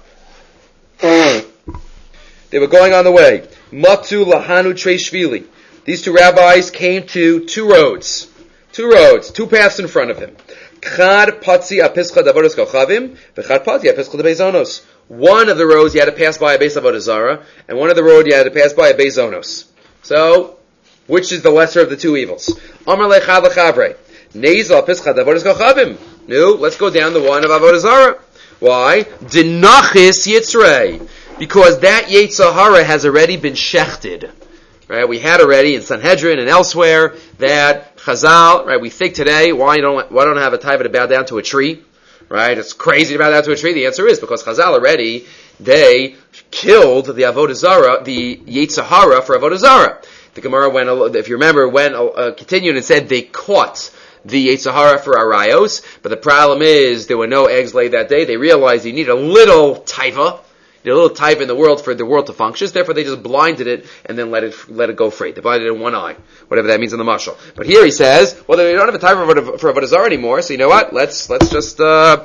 They were going on the way. Matzu Lahanu Trei Shvili. These 2 rabbis came to 2 roads. 2 paths in front of him. Chad Patzi Apischa Davodos Kochavim, V'chad Patzi Apischa Debezonos. One of the roads you had to pass by a Beis Avodah Zarah, and one of the roads you had to pass by a Beis Zonos. So, which is the lesser of the 2 evils? Amar Lechad Lechavre. Neizal Pischad Avodas Kochavim. No, let's go down the one of Avodah Zarah. Why? Dinachis Yitzrei. Because that Yetzer Hara has already been shechted. Right? We had already in Sanhedrin and elsewhere that Chazal, right, we think today, why don't I have a taiva to bow down to a tree? Right? It's crazy to bow down to a tree. The answer is because Chazal already, they killed the Avodah Zarah, the Yetzer Hara for Avodah Zarah. The Gemara went, if you remember, continued and said they caught the Yetzer Hara for Arayos, but the problem is there were no eggs laid that day. They realized you need a little taiva, a little type in the world for the world to function. Therefore, they just blinded it and then let it go free. Divided it in one eye, whatever that means in the mashal. But here he says, well, they don't have a type for Avodah Zarah anymore. So you know what? Let's just Noches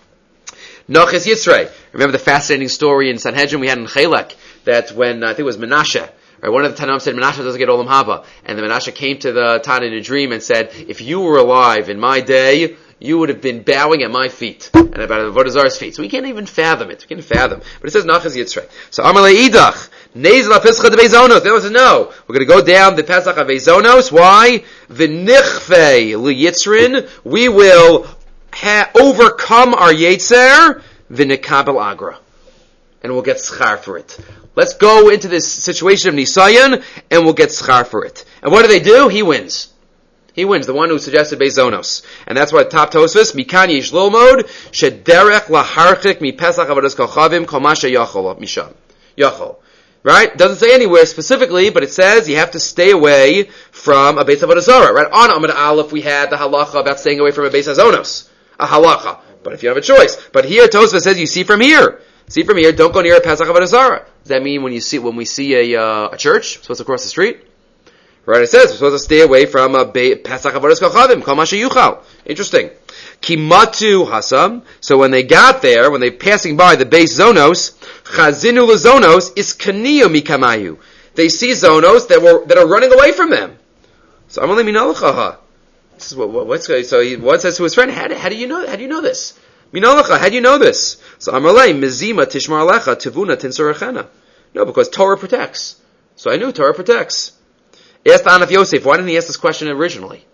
Yitzrei. Remember the fascinating story in Sanhedrin we had in Chelek that when I think it was Menashe. Right, one of the Tanaim said Menashe doesn't get Olam Haba, and the Menashe came to the Tana in a dream and said, "If you were alive in my day, you would have been bowing at my feet and about Avodah Zarah's feet." So we can't even fathom it. We can't fathom. But it says Nachas Yitzrei. So Amalei Idach Nezel Pesach Devezonos. They also know we're going to go down the Pesach of Vezonos. Why? V'nichfei liyitzrin. We will overcome our Yetzer v'nikabel agra, and we'll get schar for it. Let's go into this situation of Nisayan, and we'll get schar for it. And what do? He wins. He wins, the one who suggested Bezonos. And that's why top Tosfos, Mikan Yesh Lilmod, Shederech Laharchik Mi Pesach Avodas Kochavim Kol Masha Yachol Misham. Yachol. Right? Doesn't say anywhere specifically, but it says you have to stay away from a Beis Avodah Zarah. Right? On Amud Aleph we had the halacha about staying away from a Beis Hazonos. A halacha. But if you have a choice. But here Tosfos says you see from here. Don't go near a Pesach Avodah Zarah. Does that mean when we see a church, supposed to cross the street? Right, it says we're supposed to stay away from Pesach Avodas Kochavim, Kol Masha Yuchal. Interesting. Kimatu Hasam. So when they got there, when they're passing by the base Zonos, Chazinu LeZonos is Kaniyo Mikamayu. They see Zonos that are running away from them. So Amalei Minalachaha. This is one says to his friend, how do you know this? Minalacha, how do you know this? So Amalei Mizima Tishmar Alecha Tivuna Tinsurachena. No, because Torah protects. So I knew Torah protects. He asked Anaf Yosef, why didn't he ask this question originally?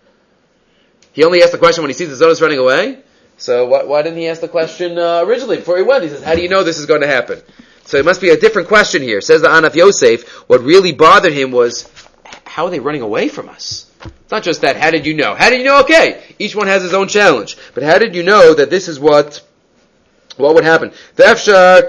He only asked the question when he sees the Zonos running away. So why didn't he ask the question originally before he went? He says, how do you know this is going to happen? So it must be a different question here. Says the Anaf Yosef, what really bothered him was, how are they running away from us? It's not just that, how did you know? How did you know? Okay, each one has his own challenge. But how did you know that this is what would happen? Because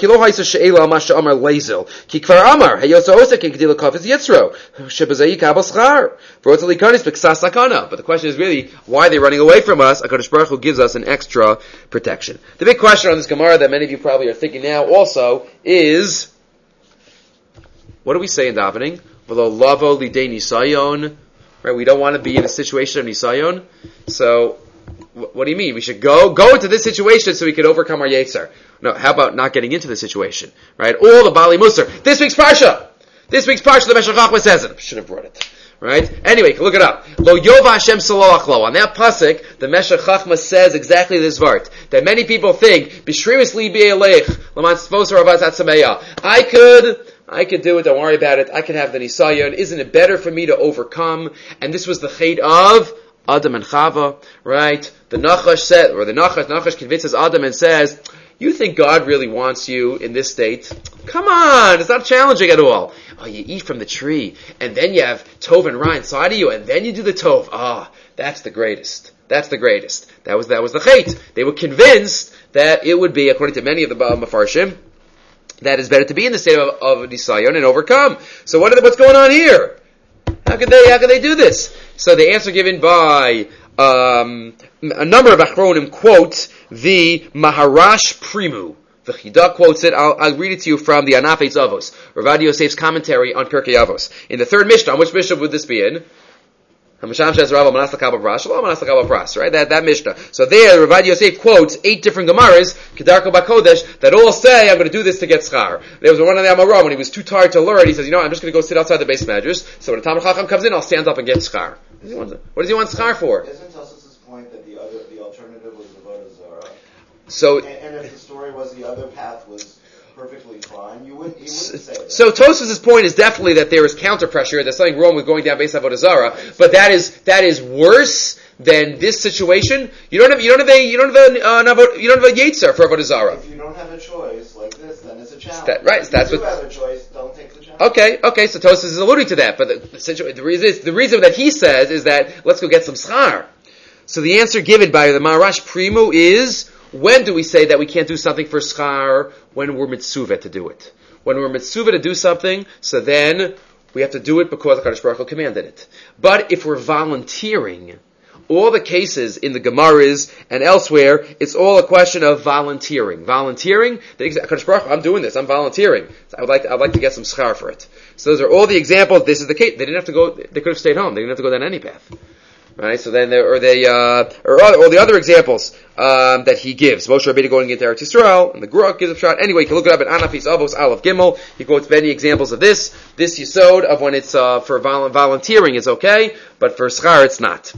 But the question is really, why are they running away from us? HaKadosh Baruch Hu gives us an extra protection. The big question on this Gemara that many of you probably are thinking now also is, what do we say in davening? V'lo lavo lidei nisayon. Right, we don't want to be in a situation of nisayon. So, what do you mean? We should go into this situation so we can overcome our Yetzer. No, how about not getting into the situation? Right? All the Bali Musar. This week's Parsha, the Meshech Chachma says it. Should have brought it. Right? Anyway, look it up. Lo Yova Hashem Salach Lo. On that pasuk, the Meshech Chachma says exactly this vart. That many people think, B'shrimis li b'elech, l'man tzvos ravaz atzameya. I could do it, don't worry about it. I can have the Nisayon. Isn't it better for me to overcome? And this was the chait of Adam and Chava, right? The Nachash Nachash convinces Adam and says, you think God really wants you in this state? Come on, it's not challenging at all. Oh, you eat from the tree, and then you have Tov and Ra inside of you, and then you do the Tov. That's the greatest. That was the chait. They were convinced that it would be, according to many of the Mefarshim, that it's better to be in the state of Nisayon and overcome. So what's going on here? How could they do this? So the answer given by a number of Achronim quote the Maharash Primu. The Chida quotes it. I'll read it to you from the Anaf Eitz Avos, Rav Yosef's commentary on Pirkei Avos. In the third Mishnah, which Mishnah would this be in? Hamasham says Rav Manas Lakabel Pras, Shalom Manas Lakabel Pras, right? That Mishnah. So there, Rav Yosef quotes 8 different Gemaras, Kedarko Bakodesh, that all say, I'm going to do this to get schar. There was one of the Amoram, when he was too tired to learn, he says, I'm just going to go sit outside the base measures, so when the Talmud Chacham comes in, I'll stand up and get schar. What does he want schar for? Isn't Tosfos' point that the alternative was the Avodah Zarah? So, and if the story was the other path was perfectly fine, he wouldn't say that. So Tosfos' point is definitely that there is counter pressure. There's something wrong with going down Beis Avodah Zarah, but that is worse than this situation. You don't have a Yetzer for Avodah Zarah. If you don't have a choice like this, then it's a challenge. Right. If you have a choice, don't take the challenge. Okay. So Tosfos is alluding to that, but the reason that he says is that let's go get some schar. So the answer given by the Maharash Primu is, when do we say that we can't do something for schar? When we're mitzuvah to do it. When we're mitzuvah to do something, so then we have to do it because the Kadosh Baruch Hu commanded it. But if we're volunteering, all the cases in the Gemaras and elsewhere, it's all a question of volunteering. Volunteering, Kadosh Baruch Hu, I'm doing this, I'm volunteering. I'd like to get some schar for it. So those are all the examples. This is the case. They didn't have to go, they could have stayed home. They didn't have to go down any path. Right, so then all the other examples that he gives. Moshe Rabbeinu going into Eretz Yisrael, and the Grok gives a shot. Anyway, you can look it up in Anafis Avos Aleph Gimel. He quotes many examples of this. This Yisod of when it's for volunteering is okay, but for schar it's not.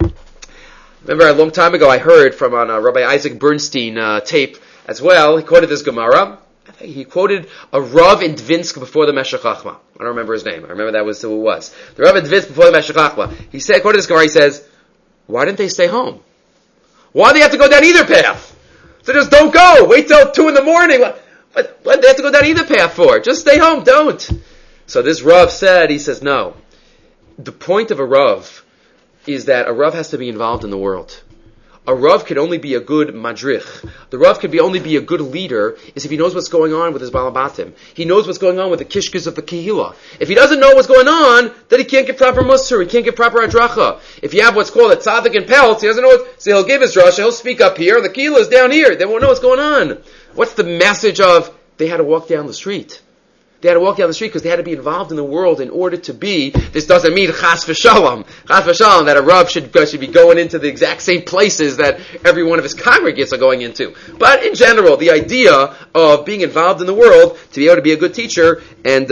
Remember, a long time ago I heard from on Rabbi Isaac Bernstein tape as well. He quoted this Gemara. He quoted a Rav in Dvinsk before the Meshech Chochmah. I don't remember his name. I remember that was who it was. The Rav in Dvinsk before the Meshech Chochmah. He said, quoted this Gemara, he says, why didn't they stay home? Why do they have to go down either path? So just don't go. Wait till 2 a.m. What do they have to go down either path for? Just stay home. Don't. So this Rav said, he says, no. The point of a Rav is that a Rav has to be involved in the world. A Rav can only be a good madrich. The Rav can only be a good leader is if he knows what's going on with his balabatim. He knows what's going on with the kishkas of the kehillah. If he doesn't know what's going on, then he can't give proper musar, he can't give proper adracha. If you have what's called a tzaddik and pelts, he doesn't know so he'll give his drasha, he'll speak up here, the kehillah is down here, they won't know what's going on. What's the message of, they had to walk down the street? They had to walk down the street because they had to be involved in the world in order to be. This doesn't mean chas v'shalom that a Rav should be going into the exact same places that every one of his congregates are going into. But in general, the idea of being involved in the world to be able to be a good teacher and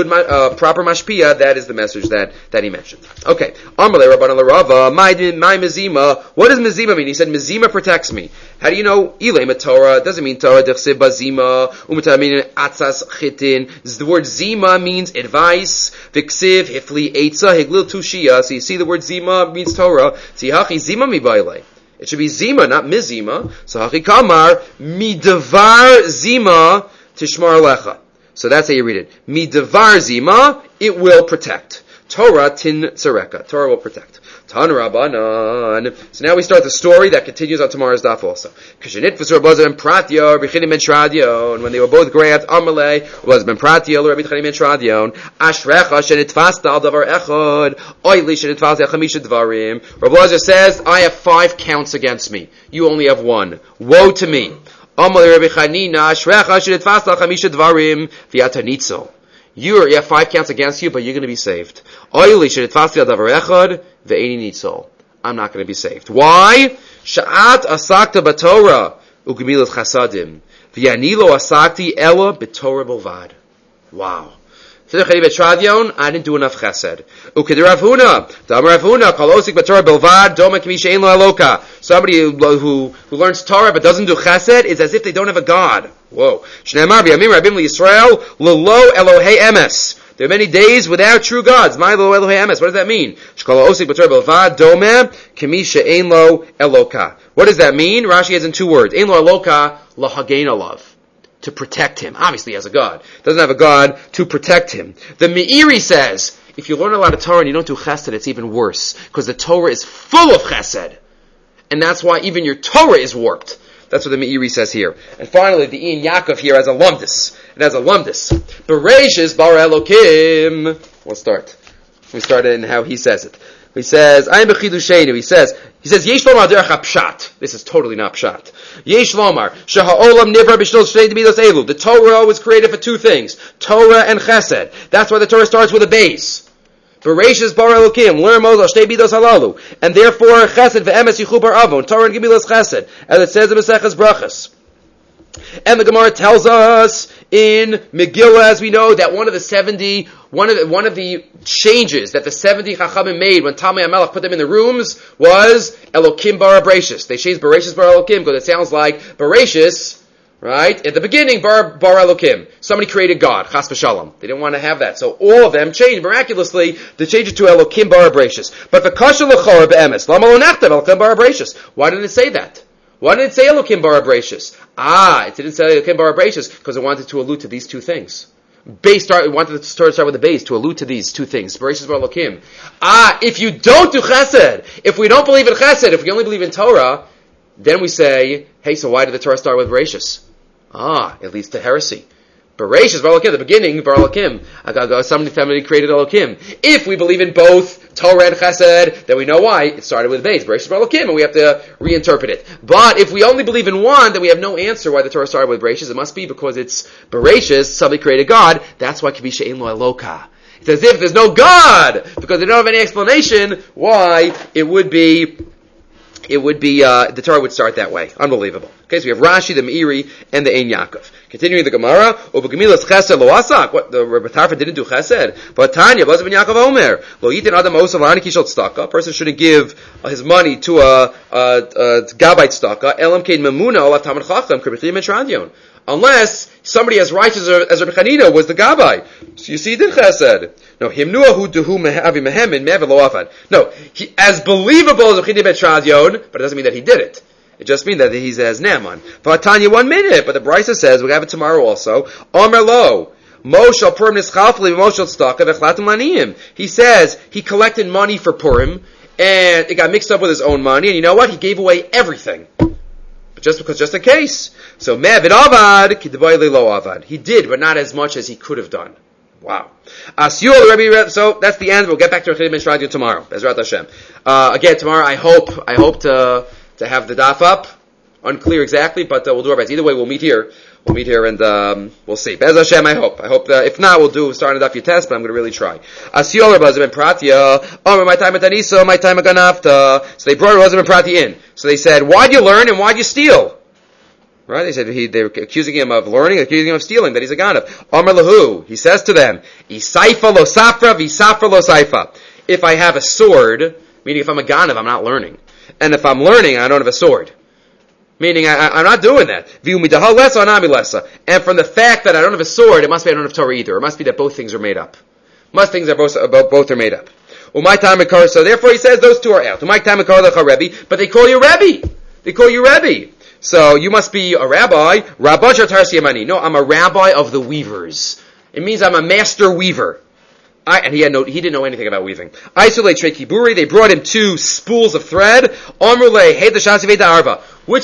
proper mashpia, that is the message that he mentioned. Okay, Amalei Rabbanan L'Rava, my mezima. What does mezima mean? He said mezima protects me. How do you know? Ilay Torah doesn't mean Torah. Dechsib bazima u'matah mean atzas chitin. The word zima means advice. V'ksiv hifli eitza higlil tushia. So you see the word zima means Torah. Tihachi zima mi bailei. It should be zima, not mizima. So hachi kamar midavar zima tishmar lecha. So that's how you read it. Midavar zima, it will protect. Torah tin tzareka. Torah will protect. Tan Rabbanan. So now we start the story that continues on tomorrow's daf also. And when they were both grand, Amalei was ben Pratya, Rabbi Chanim ben Shradion. Ashrecha shenitvasta al davar echad, oili shenitvasta chamisha dvarim. Rabbi Lazar says, I have 5 counts against me. You only have 1. Woe to me. Amalei Rabbi Chanina, ashrecha shenitvasta al chamisha dvarim, v'yatanitzo. You have 5 counts against you, but you're going to be saved. I'm not going to be saved. Why? Sha'at asakta b'Torah ugemilas chasadim v'yani lo asakti ela b'Torah bolvad. Wow. I didn't do enough chesed. Somebody who learns Torah but doesn't do chesed is as if they don't have a God. Whoa. There are many days without true gods. What does that mean? What does that mean? Rashi has in 2 words. Ein lo eloka lahagein alav. To protect him. Obviously he has a God. Doesn't have a God to protect him. The Meiri says, if you learn a lot of Torah and you don't do chesed, it's even worse. Because the Torah is full of chesed. And that's why even your Torah is warped. That's what the Meiri says here. And finally, the Ian Yaakov here has a lumdus. It has a lumdus. Bereshis bara Elokim. We'll start. We start in how he says it. He says, I am b'chidushenu. He says, Yesh lomar derech hapshat. This is totally not pshat. Yesh lomar, sheha'olam nivra b'shnol shnei demidos elu. The Torah was created for 2 things. Torah and chesed. That's why the Torah starts with a base. Bereshis bara Elokim, learn Moses shnei midos halalu. And therefore, chesed ve'emes yichu bar avon. Torah and gemilas chesed. As it says in Maseches Brachas. And the Gemara tells us in Megillah, as we know, that one of the changes that the 70 Chachamim made when Talmei HaMelech put them in the rooms was Elokim bara Bereshis. They changed Bereshis bara Elokim because it sounds like Bereshis Right? At the beginning, bar Elokim. Somebody created God. Chas v'shalom. They didn't want to have that. So all of them changed miraculously to change it to Elokim bar Abrasius. But the kasha l'chor be'emes. Lama lo nachtav Elokim bar Abrasius. Why didn't it say that? Why did it say Elokim bar Abrasius? It didn't say Elokim bar Abrasius because it wanted to allude to these two things. It wanted to start with the base to allude to these two things. Bereshis bar Elokim. If you don't do chesed, if we don't believe in chesed, if we only believe in Torah, then we say, hey, so why did the Torah start with Bereshis? It leads to heresy. Bereshis, Bar Elokim, the beginning, Bar Elokim. Somebody created Elokim. If we believe in both Torah and Chesed, then we know why it started with base. Bereshis, Bar Elokim, and we have to reinterpret it. But if we only believe in one, then we have no answer why the Torah started with Bereshis. It must be because it's Bereshis, somebody created God. That's why Kibisha Ein Lo Eloka. It's as if there's no God, because they don't have any explanation why it would be the Torah would start that way. Unbelievable. Okay, so we have Rashi, the Meiri, and the Ein Yaakov. Continuing the Gemara, Ubegemilas Chesed Lo Asak. What, the Rebbe Tarfa didn't do Chesed? But Tanya, Bazav ben Yaakov Omer, Lo Yitin Adam Osav Ani Kishot Staka. A person shouldn't give his money to a Gabite Staka. Elam Kein Memuna Olav Tamad Chacham Kribichim and Tradion. Unless somebody as righteous as Rabbi Chanina was the Gabbai. So you see, he did Chesed. No, himnuahu duhu mehavi mehemin mevelo afad. No, as believable as Rabbi Chanina ben Tradion, but it doesn't mean that he did it. It just means that he says Naaman. Vatanya 1 minute, but the Brisa says, we have it tomorrow also, Omer lo, Moshe Purim nischalfli Moshe tzedakah v'chlatim laniyim. He says, he collected money for Purim, and it got mixed up with his own money, and you know what? He gave away everything. But just in case. So, me'avid avad, k'devay li lo avad. He did, but not as much as he could have done. Wow. So that's the end. We'll get back to Rechid Ben Shradio tomorrow. Bezrat Hashem. Again, tomorrow I hope to have the daf up. Unclear exactly, but we'll do our best. Either way, we'll meet here. And we'll see. Bez Hashem, I hope that if not, we'll start a daf test, but I'm going to really try. Asiyol Rabazim and Pratia. My time at Anisa, my time at Ganafta. So they brought Rabazim and Pratia in. So they said, why'd you learn and why'd you steal? Right? They said they were accusing him of learning, accusing him of stealing, that he's a ganav. Amar lahu, he says to them, Isaifa lo safra, visafra lo saifa. If I have a sword, meaning if I'm a ganav, I'm not learning. And if I'm learning, I don't have a sword. Meaning, I'm not doing that. And from the fact that I don't have a sword, it must be I don't have Torah either. It must be that both things are made up. Both are made up. So therefore he says those two are out. But they call you Rebbe. So you must be a rabbi. No, I'm a rabbi of the weavers. It means I'm a master weaver. And he didn't know anything about weaving. Isolate Trei Kiburi, they brought him 2 spools of thread. Omrule, Hed Shasi Veda Arva.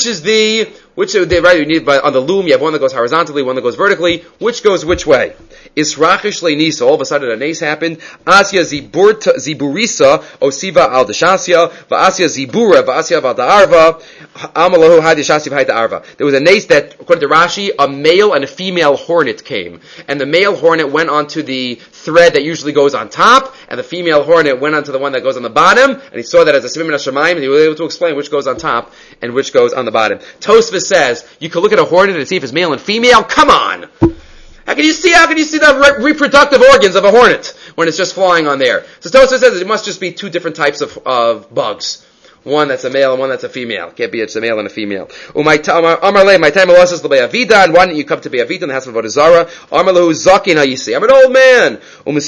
Right, you need on the loom, you have one that goes horizontally, one that goes vertically. Which goes which way? Israchish Le'nisa, all of a sudden a nace happened. Asya Ziburisa, Osiva al Deshasya, Va'asya Zibura, Va'asya Val Da'arva, Amalahu Hadishasi V'hai Da'arva. There was a nace that, according to Rashi, a male and a female hornet came. And the male hornet went onto the thread that usually goes on top, and the female hornet went onto the one that goes on the bottom, and he saw that as a Simim Hashemayim, and he was able to explain which goes on top and which goes on the bottom. Tosfos says, you can look at a hornet and see if it's male and female? Come on! How can you see the reproductive organs of a hornet when it's just flying on there? So Tosfos says it must just be 2 different types of bugs. One that's a male and one that's a female. Can't be it's a male and a female. My time is and why don't you come to Be'avida in the house of Avodah Zarah? I'm an old man.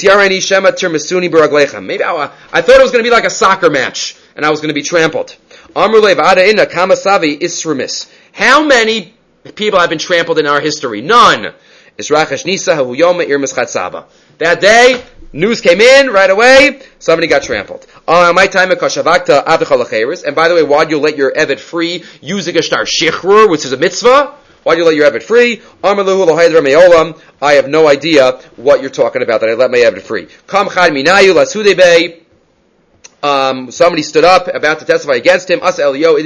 Maybe I thought it was going to be like a soccer match and I was going to be trampled. How many people have been trampled in our history? None. That day, news came in right away, somebody got trampled. My time at Kashavakta Avdechal. And by the way, why'd you let your Eved free using a shtar shichrur, which is a mitzvah? Why'd you let your Eved free? I have no idea what you're talking about, that I let my Eved free. Somebody stood up about to testify against him. Eliyahu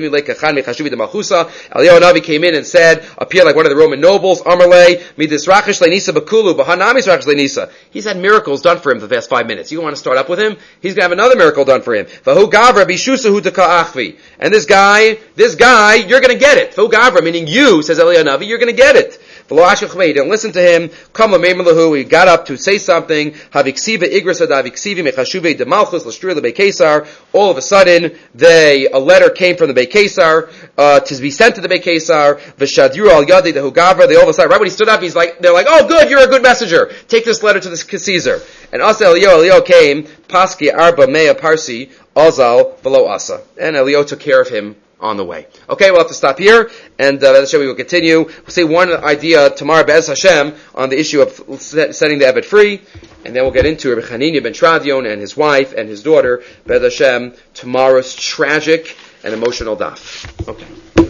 Navi came in and said, appeared like one of the Roman nobles. He's had miracles done for him for the past 5 minutes. You want to start up with him? He's going to have another miracle done for him. And this guy, you're going to get it. Meaning you, says Eliyahu Navi, you're going to get it. V'lo ashkech he didn't listen to him. Kama meimelahu, he got up to say something. Haviksiva igras adaviksivi mechashuve de malchus l'shtur lebei Kesar. All of a sudden, a letter came from the Beit Kesar to be sent to the Beit Kesar. V'shadru al yadi dehugavra. They all of a sudden, right when he stood up, they're like, oh, good, you're a good messenger. Take this letter to the Caesar. And Asa Elio came, Paski Arba Mea Parsi, Azal Velo Asa. And Elio took care of him on the way. Okay, we'll have to stop here, and we will continue. We'll say one idea tomorrow, Be'ez Hashem, on the issue of setting the Ebed free, and then we'll get into Rabbi Hanina ben Tradion and his wife and his daughter, Be'ez Hashem, tomorrow's tragic and emotional daf. Okay.